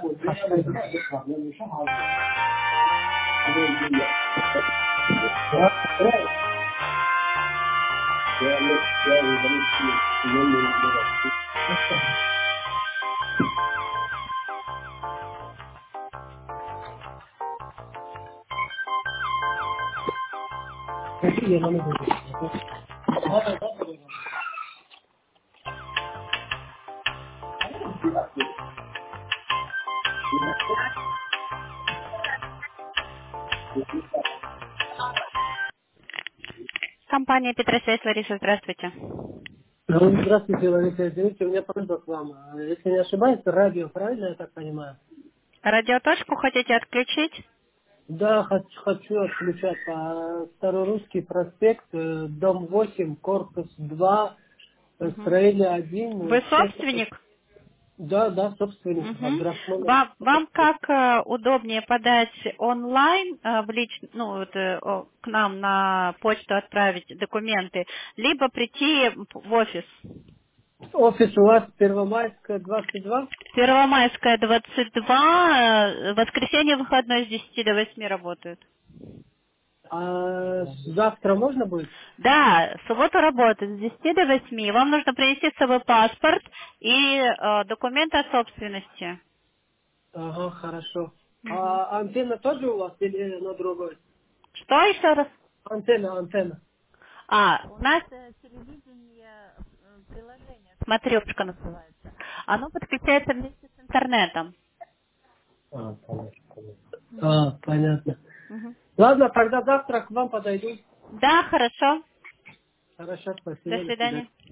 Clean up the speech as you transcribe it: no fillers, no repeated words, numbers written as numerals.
Компания Петросвязь, Лариса, здравствуйте. Здравствуйте, Лариса. Извините, у меня просьба к вам. Если не ошибаюсь, радио, правильно я так понимаю? Радиоточку хотите отключить? Да, хочу отключать. Старорусский проспект, дом 8, корпус 2, Мгм. строение 1, Вы собственник? Да, собственник, Мгм. Абдрахман. Вам как удобнее подать онлайн к нам на почту отправить документы, либо прийти в офис? Офис у вас Первомайская, 22? Первомайская, 22, воскресенье выходной с 10 до 8 работают. А завтра можно будет? Да, в субботу работает с 10 до 8. Вам нужно принести с собой паспорт и документы о собственности. Ага, хорошо. Мгм. А антенна тоже у вас или на другой? Что еще раз? Антенна. У нас приложение «Смотрешка» называется. Оно подключается вместе с интернетом. Понятно. Мгм. Ладно, тогда завтра к вам подойду. Да, хорошо. Хорошо, До спасибо, до свидания. свидания.